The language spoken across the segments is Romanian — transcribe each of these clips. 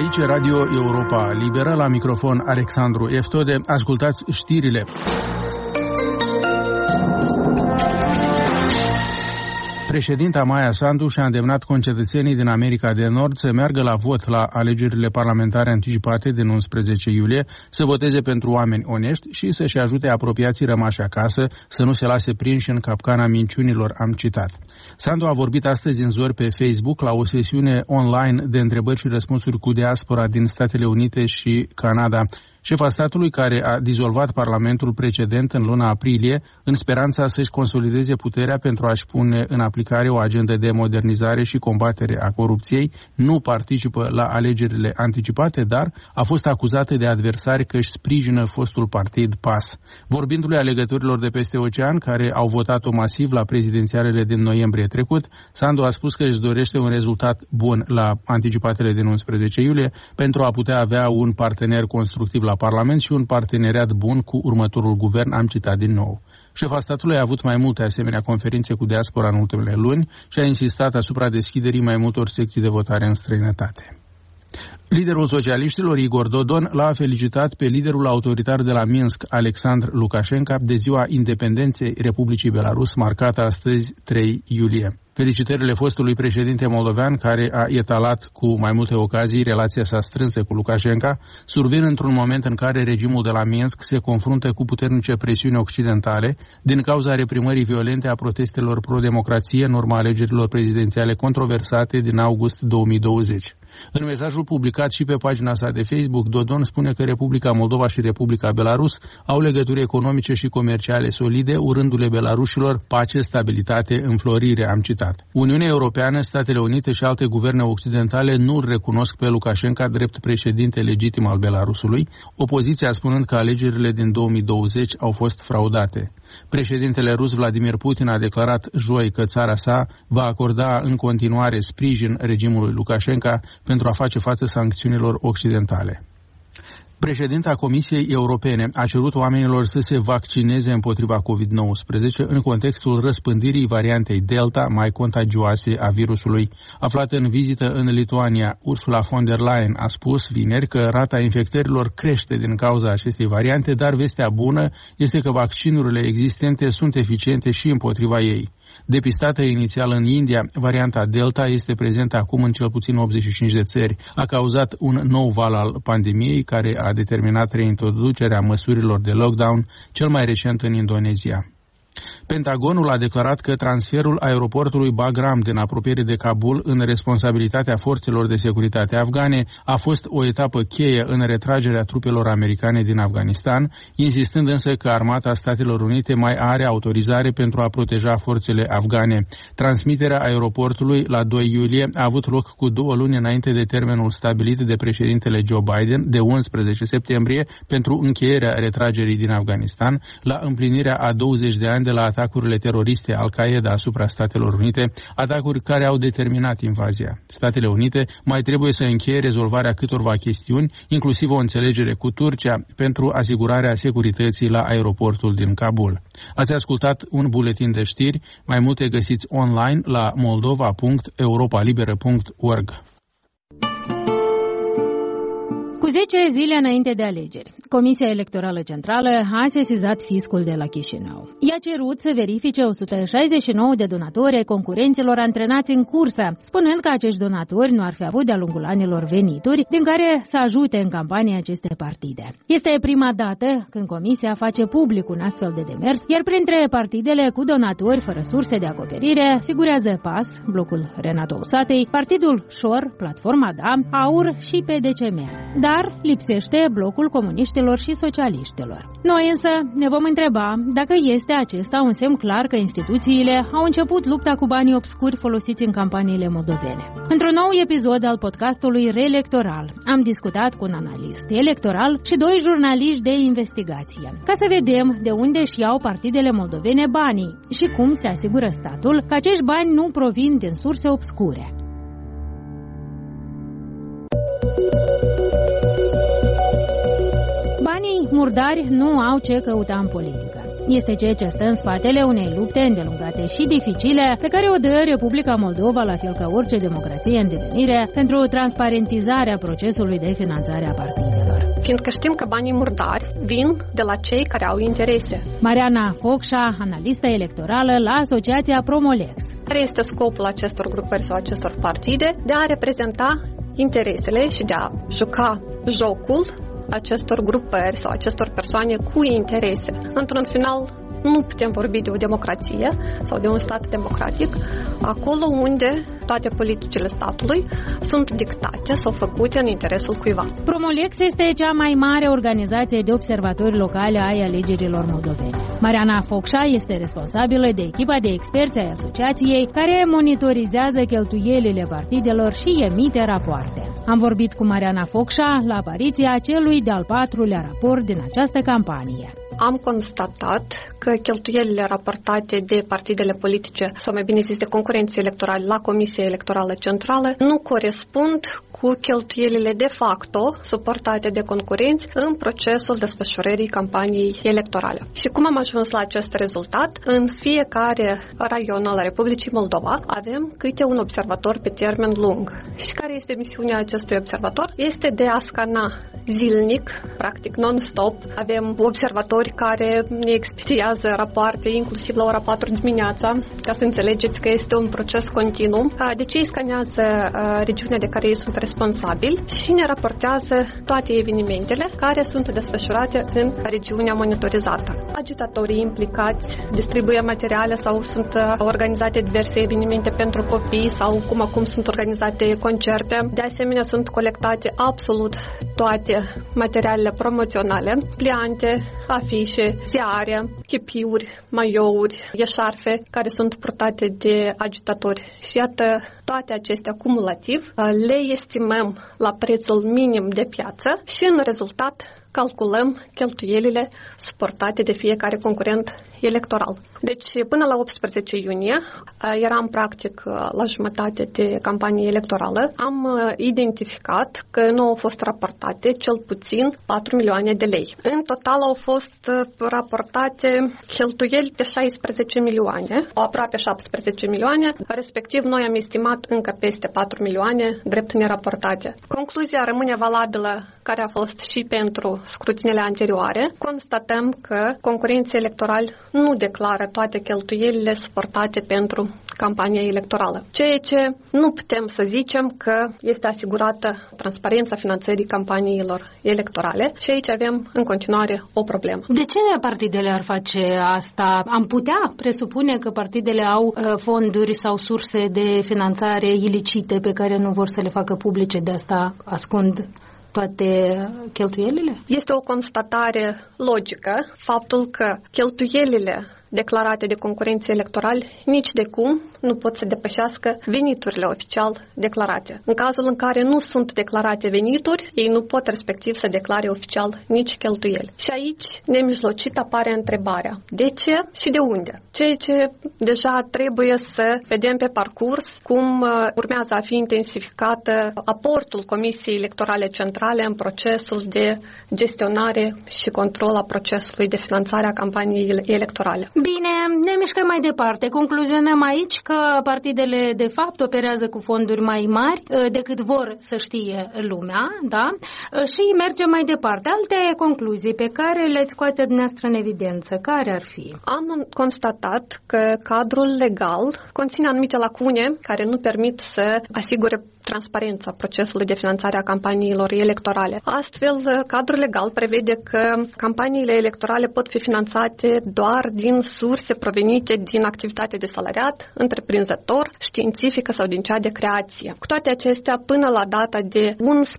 Aici Radio Europa Liberă, la microfon Alexandru Eftode. Ascultați știrile. Președinta Maia Sandu și-a îndemnat concetățenii din America de Nord să meargă la vot la alegerile parlamentare anticipate din 11 iulie, să voteze pentru oameni onești și să-și ajute apropiații rămași acasă să nu se lase prinși în capcana minciunilor, am citat. Sandu a vorbit astăzi în zori pe Facebook la o sesiune online de întrebări și răspunsuri cu diaspora din Statele Unite și Canada. Șefa statului, care a dizolvat parlamentul precedent în luna aprilie, în speranța să-și consolideze puterea pentru a-și pune în aplicare o agendă de modernizare și combatere a corupției, nu participă la alegerile anticipate, dar a fost acuzată de adversari că își sprijină fostul partid PAS. Vorbindu-le alegătorilor de peste ocean, care au votat-o masiv la prezidențialele din noiembrie trecut, Sandu a spus că își dorește un rezultat bun la anticipatele din 11 iulie pentru a putea avea un partener constructiv la Parlament și un parteneriat bun cu următorul guvern, am citat din nou. Șefa statului a avut mai multe asemenea conferințe cu diaspora în ultimele luni și a insistat asupra deschiderii mai multor secții de votare în străinătate. Liderul socialiștilor, Igor Dodon, l-a felicitat pe liderul autoritar de la Minsk, Alexandr Lukashenko, de ziua independenței Republicii Belarus, marcată astăzi 3 iulie. Felicitările fostului președinte moldovean, care a etalat cu mai multe ocazii relația sa strânsă cu Lukashenko, survin într-un moment în care regimul de la Minsk se confruntă cu puternice presiuni occidentale din cauza reprimării violente a protestelor pro-democrație în urma alegerilor prezidențiale controversate din august 2020. În mesajul publicat și pe pagina sa de Facebook, Dodon spune că Republica Moldova și Republica Belarus au legături economice și comerciale solide, urându-le belarușilor pace, stabilitate, înflorire, am citat. Uniunea Europeană, Statele Unite și alte guverne occidentale nu îl recunosc pe Lukashenko drept președinte legitim al Belarusului, opoziția spunând că alegerile din 2020 au fost fraudate. Președintele rus Vladimir Putin a declarat joi că țara sa va acorda în continuare sprijin regimului Lukashenko pentru a face față sancțiunilor occidentale. Președinta Comisiei Europene a cerut oamenilor să se vaccineze împotriva COVID-19 în contextul răspândirii variantei Delta mai contagioase a virusului. Aflată în vizită în Lituania, Ursula von der Leyen a spus vineri că rata infectărilor crește din cauza acestei variante, dar vestea bună este că vaccinurile existente sunt eficiente și împotriva ei. Depistată inițial în India, varianta Delta este prezentă acum în cel puțin 85 de țări. A cauzat un nou val al pandemiei care a determinat reintroducerea măsurilor de lockdown, cel mai recent în Indonezia. Pentagonul a declarat că transferul aeroportului Bagram din apropiere de Kabul în responsabilitatea forțelor de securitate afgane a fost o etapă cheie în retragerea trupelor americane din Afganistan, insistând însă că Armata Statelor Unite mai are autorizare pentru a proteja forțele afgane. Transmiterea aeroportului la 2 iulie a avut loc cu 2 luni înainte de termenul stabilit de președintele Joe Biden de 11 septembrie pentru încheierea retragerii din Afganistan, la împlinirea a 20 de ani de la atacurile teroriste Al-Qaeda asupra Statelor Unite, atacuri care au determinat invazia. Statele Unite mai trebuie să încheie rezolvarea câtorva chestiuni, inclusiv o înțelegere cu Turcia, pentru asigurarea securității la aeroportul din Kabul. Ați ascultat un buletin de știri, mai multe găsiți online la moldova.europalibera.org. Cu 10 zile înainte de alegeri, Comisia Electorală Centrală a sesizat fiscul de la Chișinău. I-a cerut să verifice 169 de donatori ai concurenților antrenați în cursă, spunând că acești donatori nu ar fi avut de-a lungul anilor venituri din care să ajute în campanie aceste partide. Este prima dată când Comisia face public un astfel de demers, iar printre partidele cu donatori fără surse de acoperire figurează PAS, Blocul Renato Usatei, Partidul Șor, Platforma Da, AUR și PDCM. Dar lipsește Blocul Comuniștilor și Socialiștilor. Noi însă ne vom întreba dacă este acesta un semn clar că instituțiile au început lupta cu banii obscuri folosiți în campaniile moldovene. Într-un nou episod al podcastului Reelectoral am discutat cu un analist electoral și 2 jurnaliști de investigație, ca să vedem de unde își iau partidele moldovene banii și cum se asigură statul că acești bani nu provin din surse obscure. Banii murdari nu au ce căuta în politică. Este ceea ce stă în spatele unei lupte îndelungate și dificile pe care o dă Republica Moldova, la fel ca orice democrație în devenire, pentru transparentizarea procesului de finanțare a partidelor. Fiindcă știm că banii murdari vin de la cei care au interese. Mariana Focșa, analistă electorală la Asociația Promolex. Care este scopul acestor grupări sau acestor partide? De a reprezenta interesele și de a juca jocul acestor grupări sau acestor persoane cu interese. Într-un final, nu putem vorbi de o democrație sau de un stat democratic acolo unde toate politicile statului sunt dictate sau făcute în interesul cuiva. Promolex este cea mai mare organizație de observatori locale ai alegerilor moldovene. Mariana Focșa este responsabilă de echipa de experți ai asociației care monitorizează cheltuielile partidelor și emite rapoarte. Am vorbit cu Mariana Focșa la apariția celui de-al 4-lea raport din această campanie. Am constatat că cheltuielile raportate de partidele politice, sau mai bine zis de concurenții electorali la Comisia Electorală Centrală, nu corespund cu cheltuielile de facto suportate de concurenți în procesul desfășurării campaniei electorale. Și cum am ajuns la acest rezultat? În fiecare raion al Republicii Moldova avem câte un observator pe termen lung. Și care este misiunea acestui observator? Este de a scana zilnic, practic non-stop. Avem observatori care ne expediază rapoarte inclusiv la ora 4 dimineața, ca să înțelegeți că este un proces continuu. Deci ei scanează regiunea de care ei sunt responsabili și ne raportează toate evenimentele care sunt desfășurate în regiunea monitorizată. Agitatorii implicați distribuie materiale sau sunt organizate diverse evenimente pentru copii sau cum acum sunt organizate concerte. De asemenea, sunt colectate absolut toate materialele promoționale, pliante, afișe, ziare, chipiuri, maiouri, eșarfe care sunt purtate de agitatori. Și iată, toate acestea cumulativ le estimăm la prețul minim de piață și în rezultat calculăm cheltuielile suportate de fiecare concurent electoral. Deci, până la 18 iunie, eram practic la jumătate de campanie electorală, am identificat că nu au fost raportate cel puțin 4 milioane de lei. În total au fost raportate cheltuieli de 16 milioane, aproape 17 milioane, respectiv noi am estimat încă peste 4 milioane drept neraportate. Concluzia rămâne valabilă care a fost și pentru scrutinele anterioare. Constatăm că concurenții electorali nu declară toate cheltuielile suportate pentru campania electorală. Ceea ce nu putem să zicem că este asigurată transparența finanțării campaniilor electorale și aici avem în continuare o problemă. De ce partidele ar face asta? Am putea presupune că partidele au fonduri sau surse de finanțare ilicite pe care nu vor să le facă publice, de asta ascund toate cheltuielile? Este o constatare logică faptul că cheltuielile declarate de concurenții electorali nici de cum nu pot să depășească veniturile oficial declarate. În cazul în care nu sunt declarate venituri, ei nu pot respectiv să declare oficial nici cheltuieli. Și aici, nemijlocit, apare întrebarea: de ce și de unde? Ceea ce deja trebuie să vedem pe parcurs cum urmează a fi intensificată aportul Comisiei Electorale Centrale în procesul de gestionare și control a procesului de finanțare a campaniei electorale. Bine, ne mișcăm mai departe. Concluzionăm aici că partidele de fapt operează cu fonduri mai mari decât vor să știe lumea, da? Și mergem mai departe. Alte concluzii pe care le scoate dumneavoastră în evidență, care ar fi? Am constatat că cadrul legal conține anumite lacune care nu permit să asigure transparența procesului de finanțare a campaniilor electorale. Astfel, cadrul legal prevede că campaniile electorale pot fi finanțate doar din surse provenite din activitate de salariat, întreprinzător, științifică sau din cea de creație. Cu toate acestea, până la data de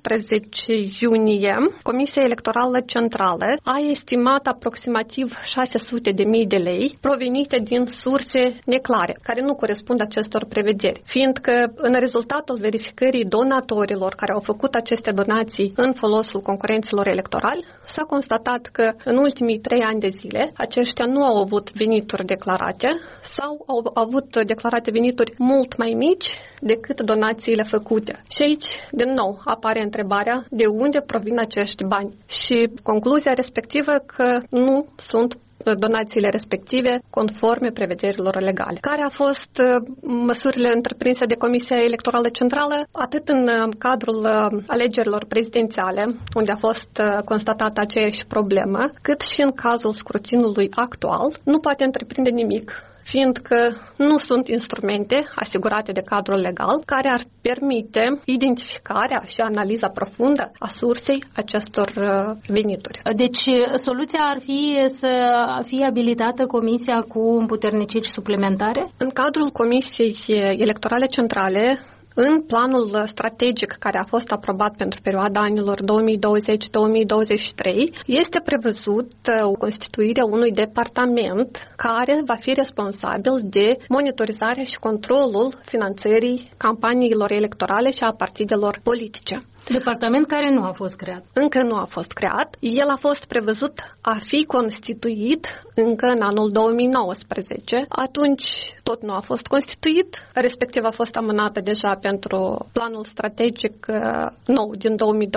11 iunie, Comisia Electorală Centrală a estimat aproximativ 600.000 de lei provenite din surse neclare, care nu corespund acestor prevederi, fiindcă în rezultatul verificării donatorilor care au făcut aceste donații în folosul concurenților electorali, s-a constatat că în ultimii 3 ani de zile aceștia nu au avut venituri declarate sau au avut declarate venituri mult mai mici decât donațiile făcute. Și aici, din nou, apare întrebarea de unde provin acești bani. Și concluzia respectivă că nu sunt donațiile respective conforme prevederilor legale. Care au fost măsurile întreprinse de Comisia Electorală Centrală, atât în cadrul alegerilor prezidențiale, unde a fost constatată aceeași problemă, cât și în cazul scrutinului actual, nu poate întreprinde nimic, fiindcă nu sunt instrumente asigurate de cadrul legal care ar permite identificarea și analiza profundă a sursei acestor venituri. Deci, soluția ar fi să fie abilitată Comisia cu împuterniciri suplimentare? În cadrul Comisiei Electorale Centrale, în planul strategic care a fost aprobat pentru perioada anilor 2020-2023, este prevăzut constituirea unui departament care va fi responsabil de monitorizarea și controlul finanțării campaniilor electorale și a partidelor politice. Departament care nu a fost creat. Încă nu a fost creat. El a fost prevăzut a fi constituit încă în anul 2019. Atunci tot nu a fost constituit, respectiv a fost amânată deja pentru planul strategic nou din 2020-2023.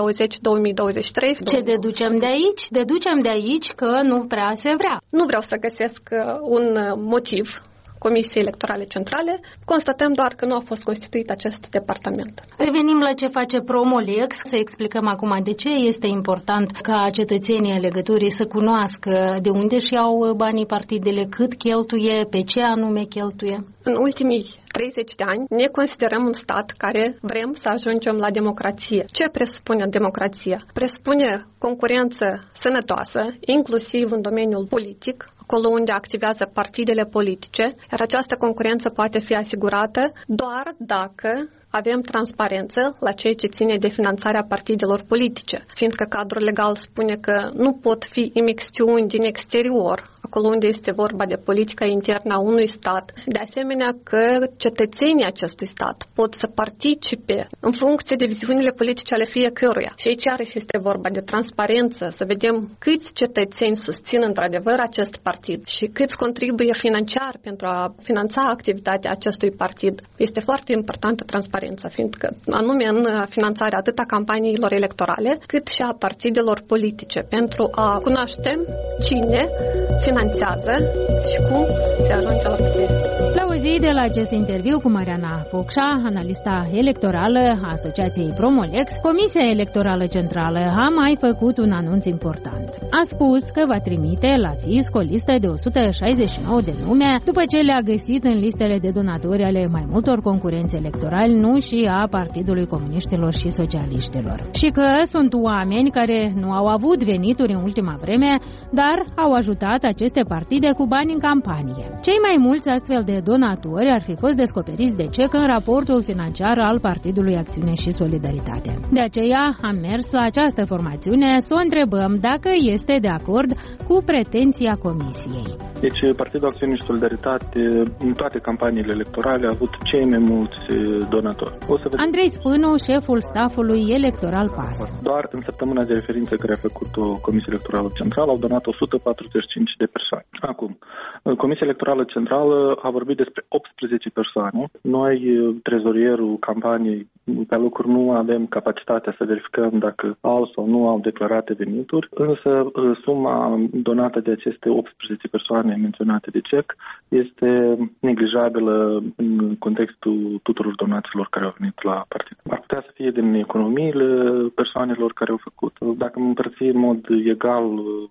Ce deducem de aici? Deducem de aici că nu prea se vrea. Nu vreau să găsesc un motiv Comisiei Electorale Centrale, constatăm doar că nu a fost constituit acest departament. Revenim la ce face Promolex, să explicăm acum de ce este important ca cetățenii alegătorii să cunoască de unde își iau banii partidele, cât cheltuie, pe ce anume cheltuie. În ultimii 30 de ani ne considerăm un stat care vrem să ajungem la democrație. Ce presupune democrația? Presupune concurență sănătoasă, inclusiv în domeniul politic, acolo unde activează partidele politice, iar această concurență poate fi asigurată doar dacă avem transparență la ceea ce ține de finanțarea partidelor politice, fiindcă cadrul legal spune că nu pot fi imixtiuni din exterior, acolo unde este vorba de politica internă a unui stat. De asemenea că cetățenii acestui stat pot să participe în funcție de viziunile politice ale fiecăruia. Și aici iarăși este vorba de transparență, să vedem câți cetățeni susțin într-adevăr acest partid și câți contribuie financiar pentru a finanța activitatea acestui partid. Este foarte importantă transparența, fiindcă anume în finanțarea atât a campaniilor electorale, cât și a partidelor politice, pentru a cunoaște cine finanțează și cum se ajunge la putere. La o zi de la acest interviu cu Mariana Focșa, analista electorală a Asociației Promolex, Comisia Electorală Centrală a mai făcut un anunț important. A spus că va trimite la fisc o listă de 169 de nume după ce le-a găsit în listele de donatori ale mai multor concurenți electorali, nu și a Partidului Comuniștilor și Socialiștilor. Și că sunt oameni care nu au avut venituri în ultima vreme, dar au ajutat aceste partide cu bani în campanie. Cei mai mulți astfel de donatori ar fi fost descoperiți de CEC în raportul financiar al Partidului Acțiune și Solidaritate. De aceea am mers la această formațiune să o întrebăm dacă este de acord cu pretenția Comisiei. Deci Partidul Acțiune și Solidaritate în toate campaniile electorale a avut cei mai mulți donatori. Andrei Spânu, șeful staffului electoral PAS. Doar în săptămâna de referință care a făcut-o Comisia Electorală Centrală au donat 145 de persoane. Acum, Comisia Electorală Centrală a vorbit despre 18 persoane. Noi, trezorierul campaniei, pe locuri nu avem capacitatea să verificăm dacă au sau nu au declarate venituri, însă suma donată de aceste 18 persoane menționate de CEC este neglijabilă în contextul tuturor donațiilor care au venit la partid. Ar putea să fie din economiile persoanelor care au făcut. Dacă îmi împărți în mod egal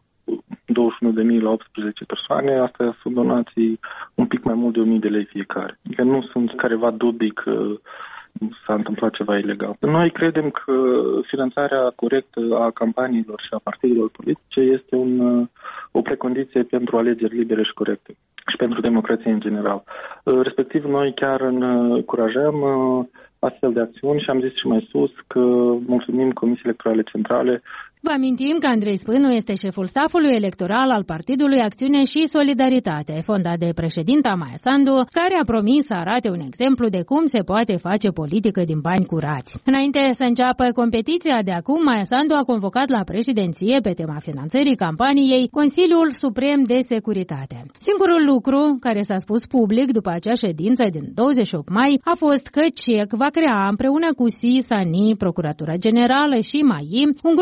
21.000 la 18 persoane, astea sunt donații un pic mai mult de 1.000 de lei fiecare. Adică nu sunt careva dubii că s-a întâmplat ceva ilegal. Noi credem că finanțarea corectă a campaniilor și a partidelor politice este o precondiție pentru alegeri libere și corecte și pentru democrație în general. Respectiv, noi chiar încurajăm astfel de acțiuni și am zis și mai sus că mulțumim Comisiei Electorale Centrale. Vă amintim că Andrei Spânu este șeful staffului electoral al Partidului Acțiune și Solidaritate, fondat de președinta Maia Sandu, care a promis să arate un exemplu de cum se poate face politică din bani curați. Înainte să înceapă competiția de acum, Maia Sandu a convocat la președinție pe tema finanțării campaniei Consiliul Suprem de Securitate. Singurul lucru care s-a spus public după acea ședință din 28 mai a fost că CEC va crea împreună cu SIS, ANI, Procuratura Generală și MAI un grup de lucru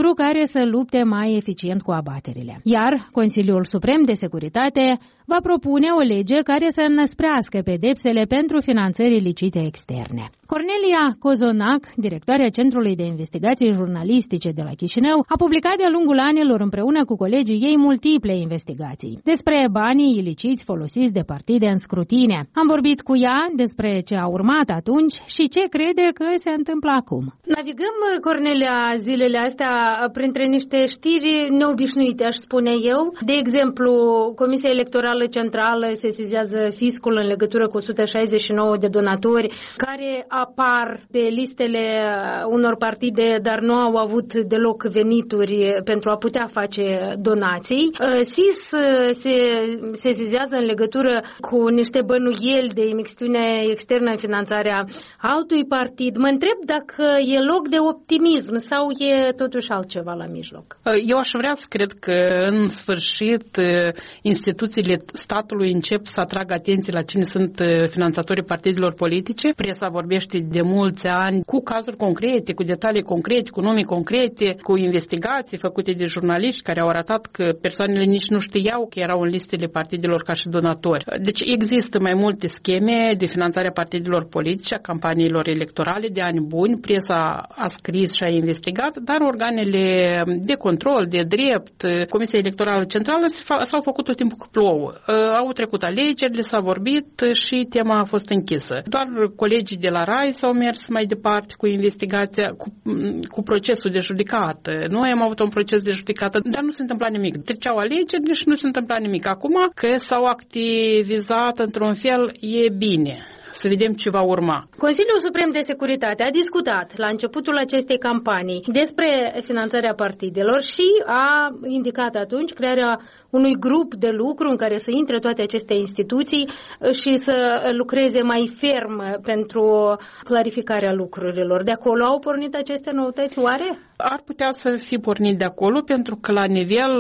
lucru care să lupte mai eficient cu abaterile. Iar Consiliul Suprem de Securitate va propune o lege care să înăsprească pedepsele pentru finanțări ilicite externe. Cornelia Cozonac, directoarea Centrului de Investigații Jurnalistice de la Chișinău, a publicat de-a lungul anilor împreună cu colegii ei multiple investigații despre banii iliciți folosiți de partide în scrutine. Am vorbit cu ea despre ce a urmat atunci și ce crede că se întâmplă acum. Navigăm, Cornelia, zilele astea printre niște știri neobișnuite, aș spune eu. De exemplu, Comisia Electorală Centrală sesizează fiscul în legătură cu 169 de donatori care apar pe listele unor partide, dar nu au avut deloc venituri pentru a putea face donații. SIS se sesizează în legătură cu niște bănuieli de imixtiune externă în finanțarea altui partid. Mă întreb dacă e loc de optimism sau e totuși altceva la mijloc. Eu aș vrea să cred că în sfârșit instituțiile statului încep să atragă atenție la cine sunt finanțatorii partidelor politice. Presa vorbește de mulți ani cu cazuri concrete, cu detalii concrete, cu nume concrete, cu investigații făcute de jurnaliști care au arătat că persoanele nici nu știau că erau în listele partidelor ca și donatori. Deci există mai multe scheme de finanțare a partidelor politice, a campaniilor electorale de ani buni. Presa a scris și a investigat, dar organele de control, de drept, Comisia Electorală Centrală s-au făcut tot timpul cu plouă. Au trecut alegerile, s-a vorbit și tema a fost închisă. Doar colegii de la RAI s-au mers mai departe cu investigația, cu procesul de judecată. Noi am avut un proces de judecată, dar nu se întâmpla nimic. Treceau alegerile și nu se întâmpla nimic. Acum că s-au activizat într-un fel, e bine. Să vedem ce va urma. Consiliul Suprem de Securitate a discutat la începutul acestei campanii despre finanțarea partidelor și a indicat atunci crearea unui grup de lucru în care să intre toate aceste instituții și să lucreze mai ferm pentru clarificarea lucrurilor. De acolo au pornit aceste noutăți, oare? Ar putea să fi pornit de acolo, pentru că la nivel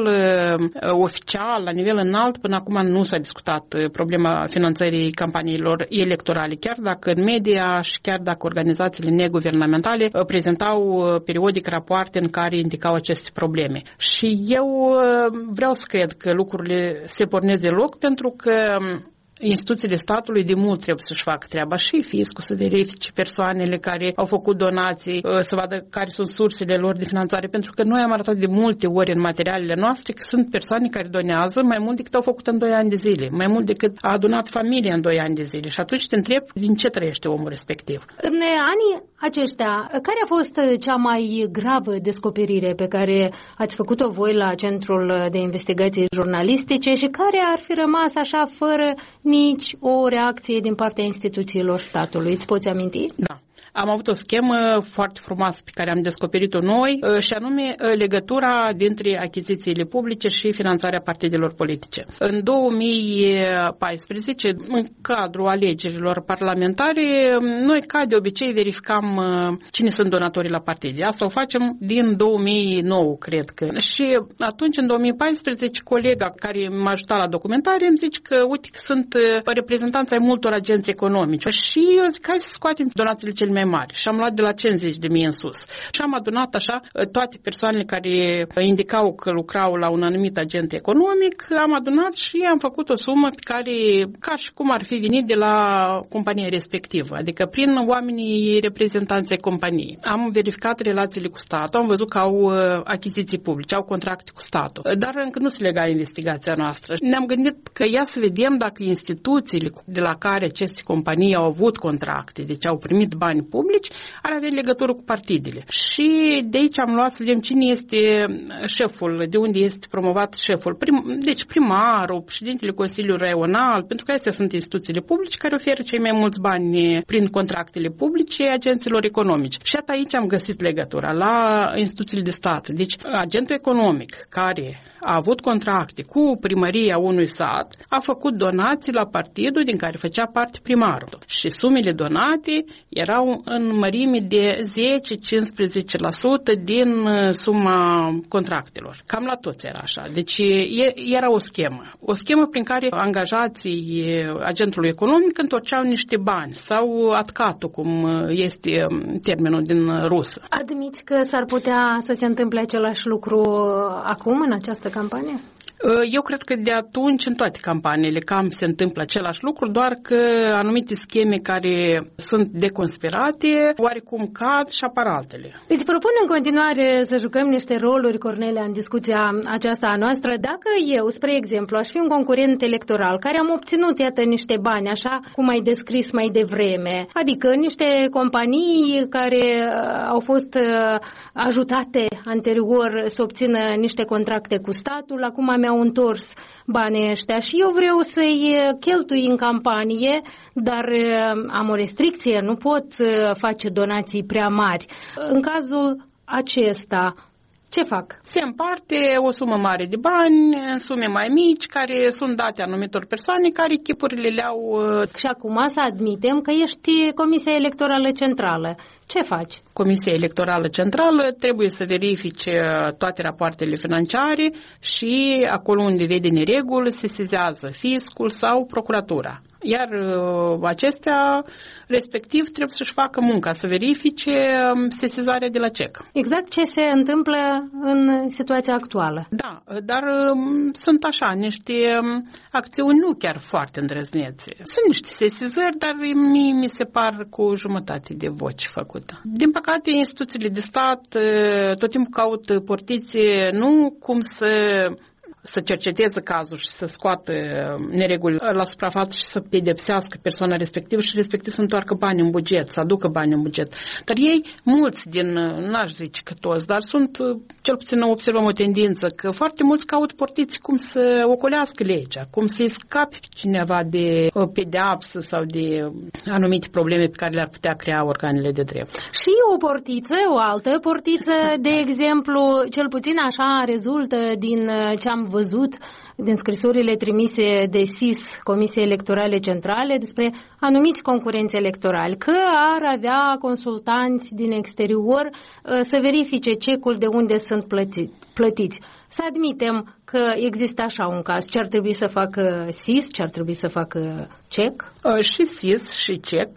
oficial, la nivel înalt, până acum nu s-a discutat problema finanțării campaniilor electorale, chiar dacă în media și chiar dacă organizațiile neguvernamentale prezentau periodic rapoarte în care indicau aceste probleme. Și eu vreau să cred că lucrurile se pornesc deloc, pentru că instituțiile statului de mult trebuie să-și facă treaba și fiscul să verifice persoanele care au făcut donații, să vadă care sunt sursele lor de finanțare, pentru că noi am arătat de multe ori în materialele noastre că sunt persoane care donează mai mult decât au făcut în 2 ani de zile, mai mult decât a adunat familia în 2 ani de zile și atunci te întrebi din ce trăiește omul respectiv. În anii aceștia, care a fost cea mai gravă descoperire pe care ați făcut-o voi la Centrul de Investigații Jurnalistice și care ar fi rămas așa fără nici o reacție din partea instituțiilor statului? Îți poți aminti? Da. Am avut o schemă foarte frumoasă pe care am descoperit-o noi și anume legătura dintre achizițiile publice și finanțarea partidelor politice. În 2014, în cadrul alegerilor parlamentare, noi ca de obicei verificam cine sunt donatorii la partide. Asta o facem din 2009, cred că. Și atunci, în 2014, colega care m-a ajutat la documentare îmi zice că, uite, că sunt reprezentanți ai multor agenți economice și eu zic, hai să scoatem donațiile cele mai mari. Și am luat de la 50.000 în sus. Și am adunat așa toate persoanele care indicau că lucrau la un anumit agent economic, am adunat și am făcut o sumă pe care, ca și cum ar fi venit de la compania respectivă, adică prin oamenii reprezentanței companiei. Am verificat relațiile cu statul, am văzut că au achiziții publice, au contracte cu statul, dar încă nu se lega investigația noastră. Ne-am gândit că ia să vedem dacă instituțiile de la care aceste companii au avut contracte, deci au primit bani publici, ar avea legătură cu partidele. Și de aici am luat să vedem cine este șeful, de unde este promovat șeful. Deci primarul, președintele Consiliului Raional, pentru că astea sunt instituțiile publice care oferă cei mai mulți bani prin contractele publice agenților economici. Și aici am găsit legătura la instituțiile de stat. Deci agentul economic care a avut contracte cu primăria unui sat a făcut donații la partidul din care făcea parte primarul. Și sumele donate erau erau în mărime de 10-15% din suma contractelor. Cam la toți era așa. Deci era o schemă. O schemă prin care angajații agentului economic întorceau niște bani sau atcatul, cum este termenul din rusă. Admiți că s-ar putea să se întâmple același lucru acum, în această campanie? Eu cred că de atunci, în toate campaniile, cam se întâmplă același lucru, doar că anumite scheme care sunt deconspirate, oarecum cad și apar altele. Îți propun în continuare să jucăm niște roluri, Cornelia, în discuția aceasta a noastră. Dacă eu, spre exemplu, aș fi un concurent electoral care am obținut, iată, niște bani, așa cum ai descris mai devreme, adică niște companii care au fost ajutate anterior să obțină niște contracte cu statul, acum mi-au întors banii ăștia și eu vreau să-i cheltui în campanie, dar am o restricție, nu pot face donații prea mari. În cazul acesta, ce fac? Se împarte o sumă mare de bani în sume mai mici, care sunt date anumitor persoane care chipurile le-au... Și acum să admitem că ești Comisia Electorală Centrală. Ce faci? Comisia Electorală Centrală trebuie să verifice toate rapoartele financiare și acolo unde vede nereguli se sezează fiscul sau procuratura. Iar acestea, respectiv, trebuie să-și facă munca, să verifice sesizarea de la CEC. Exact ce se întâmplă în situația actuală. Da, dar sunt așa, niște acțiuni nu chiar foarte îndrăznețe. Sunt niște sesizări, dar mie mi se par cu jumătate de voce făcută. Din păcate, instituțiile de stat tot timpul caută portițe, nu cum să cerceteze cazul și să scoată nereguli la suprafață și să pedepsească persoana respectivă și respectiv să întoarcă bani în buget, să aducă bani în buget. Dar ei, mulți din, n-aș zice că toți, dar sunt, cel puțin observăm o tendință, că foarte mulți caută portiți cum să ocolească legea, cum să-i scape cineva de pedeapsă sau de anumite probleme pe care le-ar putea crea organele de drept. Și o portiță, o altă portiță, de exemplu, cel puțin așa rezultă din ce am văzut din scrisorile trimise de SIS, Comisiei Electorale Centrale, despre anumiți concurenți electorali, că ar avea consultanți din exterior să verifice cecul de unde sunt plătiți. Să admitem că există așa un caz. Ce ar trebui să facă SIS? Ce ar trebui să facă CEC? Și SIS și CEC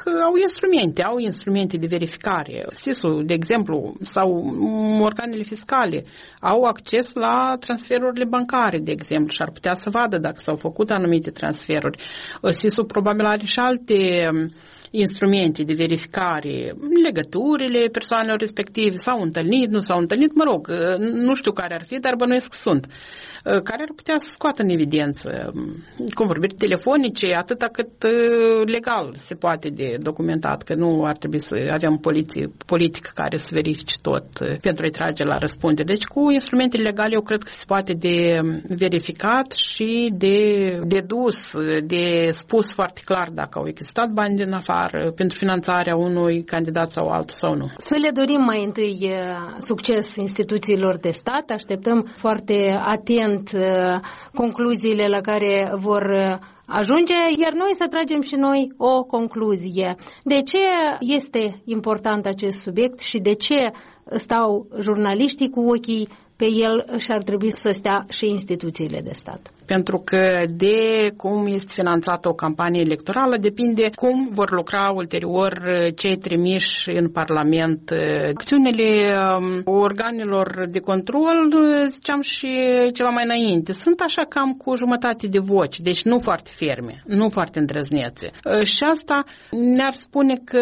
au instrumente de verificare. SIS-ul, de exemplu, sau organele fiscale au acces la transferurile bancare, de exemplu, și ar putea să vadă dacă s-au făcut anumite transferuri. SIS-ul probabil are și alte instrumente de verificare, legăturile persoanelor respective, s-au întâlnit, nu s-au întâlnit, mă rog, nu știu care ar fi, dar bănuiesc că sunt, care ar putea să scoată în evidență convorbiri telefonice, atâta cât legal se poate de documentat, că nu ar trebui să avem politică care să verifice tot pentru a-i trage la răspundere. Deci cu instrumente legale eu cred că se poate de verificat și de dedus, de spus foarte clar dacă au existat bani din afară pentru finanțarea unui candidat sau altul sau nu. Să le dorim mai întâi succes instituțiilor de stat, așteptăm foarte atent concluziile la care vor ajunge, iar noi să tragem și noi o concluzie. De ce este important acest subiect și de ce stau jurnaliștii cu ochii pe el și ar trebui să stea și instituțiile de stat? Pentru că de cum este finanțată o campanie electorală depinde cum vor lucra ulterior cei trimiși în Parlament. Acțiunile organelor de control, ziceam și ceva mai înainte, sunt așa cam cu jumătate de voci, deci nu foarte ferme, nu foarte îndrăznețe. Și asta ne-ar spune că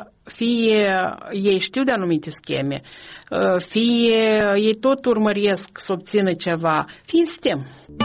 fie ei știu de anumite scheme, fie ei tot urmăresc să obțină ceva, fie sistem.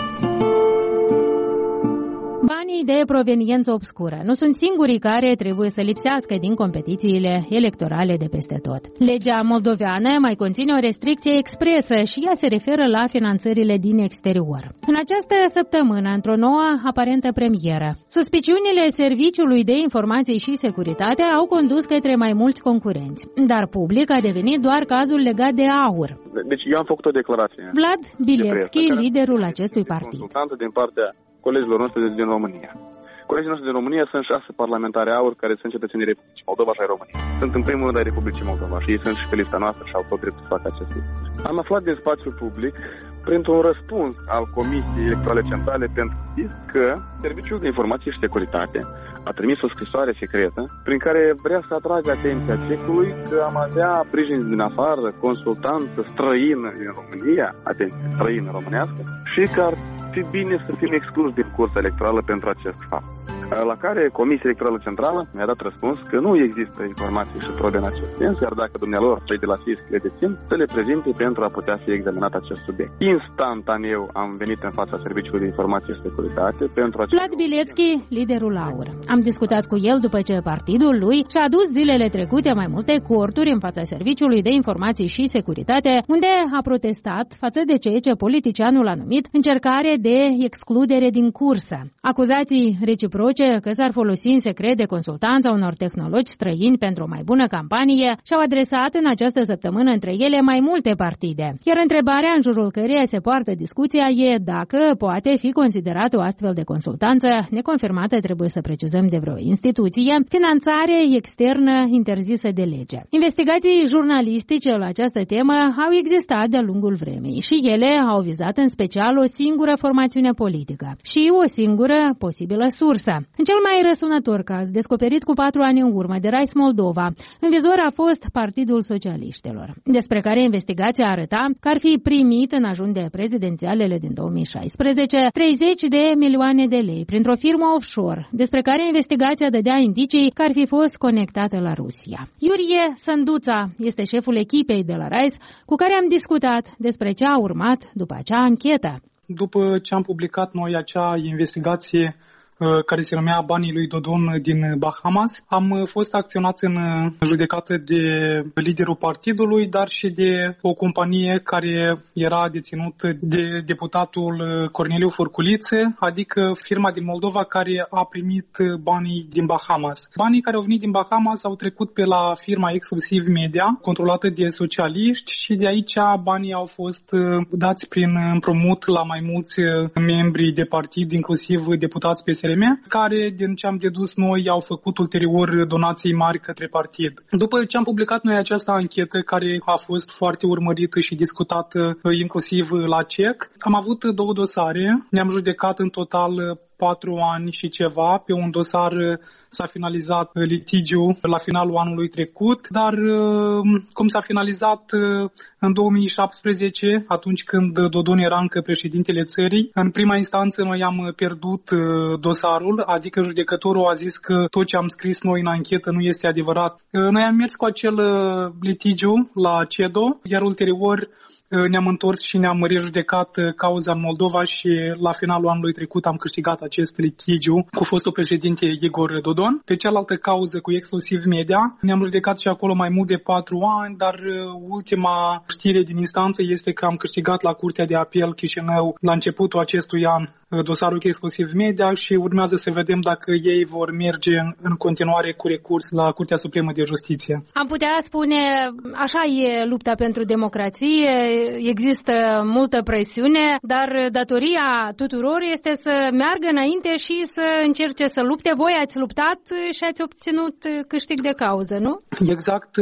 Banii de proveniență obscură nu sunt singurii care trebuie să lipsească din competițiile electorale de peste tot. Legea moldoveană mai conține o restricție expresă și ea se referă la finanțările din exterior. În această săptămână, într-o nouă aparentă premieră, suspiciunile Serviciului de Informații și Securitate au condus către mai mulți concurenți, dar public a devenit doar cazul legat de aur. Deci eu am făcut o declarație. Vlad Bilețchi, liderul acestui partid. Consultantă din partea colegilor noștri din România. Colegii noștri din România sunt 6 parlamentari aur care sunt cetățenii Republicii Moldova și ai României. Sunt în primul rând ai Republicii Moldova și ei sunt și pe lista noastră și au tot dreptul să facă acest lucru. Am aflat din spațiul public, printr-un răspuns al Comisiei Electorale Centrale pentru FIS, că Serviciul de Informații și Securitate a trimis o scrisoare secretă prin care vrea să atragă atenția CEC-ului că am avea sprijin din afară, consultanță străină din România, atenție, străină românească, și că ar fi bine să fim excluși din cursa electorală pentru acest fapt. La care Comisia Electorală Centrală mi-a dat răspuns că nu există informații și probe în acest sens, iar dacă dumnealor, cei de la FIS le dețin, să le prezinte pentru a putea fi examinat acest subiect. Instantaneu am venit în fața Serviciului de Informație și Securitate pentru a... Vlad Bilețchi, liderul AUR. Am discutat cu el după ce partidul lui și-a adus zilele trecute mai multe corturi în fața Serviciului de Informații și Securitate, unde a protestat față de ceea ce politicianul a numit încercare de excludere din cursă. Acuzații reciproce că s-ar folosi în secret de consultanța unor tehnologi străini pentru o mai bună campanie și-au adresat în această săptămână între ele mai multe partide. Iar întrebarea în jurul căreia se poartă discuția e dacă poate fi considerată o astfel de consultanță neconfirmată, trebuie să precizăm, de vreo instituție, finanțare externă interzisă de lege. Investigații jurnalistice la această temă au existat de-a lungul vremii și ele au vizat în special o singură formațiune politică și o singură posibilă sursă. În cel mai răsunător caz, descoperit cu 4 ani în urmă de Rais Moldova, în vizor a fost Partidul Socialiștilor, despre care investigația arăta că ar fi primit în ajunde prezidențialele din 2016 30 de milioane de lei printr-o firmă offshore, despre care investigația dădea indicii că ar fi fost conectată la Rusia. Iurie Sânduța este șeful echipei de la RAIS cu care am discutat despre ce a urmat după acea anchetă. După ce am publicat noi acea investigație care se numea Banii lui Dodon din Bahamas, am fost acționați în judecată de liderul partidului, dar și de o companie care era deținută de deputatul Corneliu Furculițe, adică firma din Moldova care a primit banii din Bahamas. Banii care au venit din Bahamas au trecut pe la firma Exclusiv Media, controlată de socialiști, și de aici banii au fost dați prin împrumut la mai mulți membri de partid, inclusiv deputați PSRM, care, din ce am dedus noi, au făcut ulterior donații mari către partid. După ce am publicat noi această anchetă, care a fost foarte urmărită și discutată inclusiv la CEC, am avut 2 dosare, ne-am judecat în total 4 ani și ceva. Pe un dosar s-a finalizat litigiul la finalul anului trecut, dar cum s-a finalizat în 2017, atunci când Dodon era încă președintele țării, în prima instanță noi am pierdut dosarul, adică judecătorul a zis că tot ce am scris noi în anchetă nu este adevărat. Noi am mers cu acel litigiu la CEDO, iar ulterior ne-am întors și ne-am rejudecat cauza în Moldova și la finalul anului trecut am câștigat acest litigiu cu fostul președinte Igor Dodon. Pe cealaltă cauză cu Exclusiv Media ne-am judecat și acolo mai mult de 4 ani, dar ultima știre din instanță este că am câștigat la Curtea de Apel Chișinău la începutul acestui an dosarul cu Exclusiv Media și urmează să vedem dacă ei vor merge în continuare cu recurs la Curtea Supremă de Justiție. Am putea spune, așa e lupta pentru democrație, există multă presiune, dar datoria tuturor este să meargă înainte și să încerce să lupte. Voi ați luptat și ați obținut câștig de cauză, nu? Exact,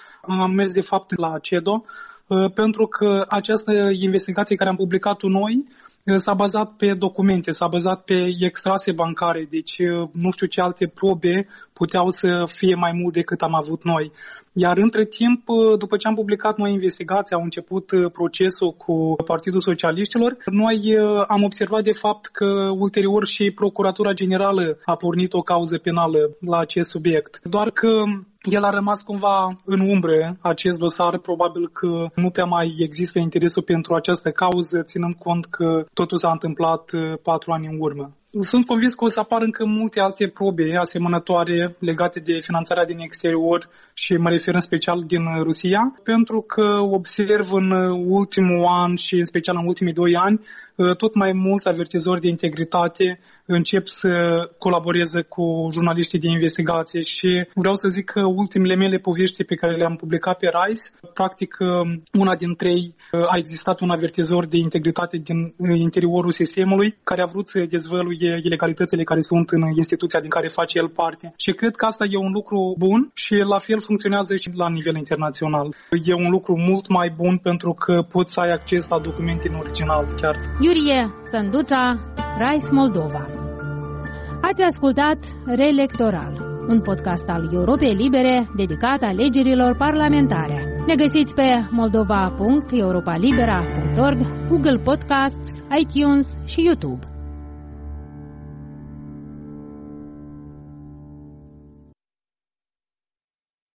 am mers de fapt la CEDO, pentru că această investigație care am publicat-o noi s-a bazat pe documente, s-a bazat pe extrase bancare, deci nu știu ce alte probe puteau să fie mai mult decât am avut noi. Iar între timp, după ce am publicat noi investigația, a început procesul cu Partidul Socialiștilor, noi am observat de fapt că ulterior și Procuratura Generală a pornit o cauză penală la acest subiect. Doar că el a rămas cumva în umbră, acest dosar, probabil că nu prea mai există interesul pentru această cauză, ținând cont că totul s-a întâmplat 4 ani în urmă. Sunt convins că o să apară încă multe alte probe asemănătoare legate de finanțarea din exterior și mă refer în special din Rusia, pentru că observ în ultimul an și în special în ultimii 2 ani tot mai mulți avertizori de integritate încep să colaboreze cu jurnaliștii de investigație și vreau să zic că ultimele mele povești pe care le-am publicat pe RAIS, practic una din 3 a existat un avertizor de integritate din interiorul sistemului care a vrut să dezvăluie ilegalitățile care sunt în instituția din care face el parte. Și cred că asta e un lucru bun și la fel funcționează și la nivel internațional. E un lucru mult mai bun pentru că poți să ai acces la documente în original chiar. Iurie Sânduța, Rise Moldova. Ați ascultat Reelectoral, un podcast al Europei Libere dedicat alegerilor parlamentare. Ne găsiți pe moldova.europalibera.org, Google Podcasts, iTunes și YouTube.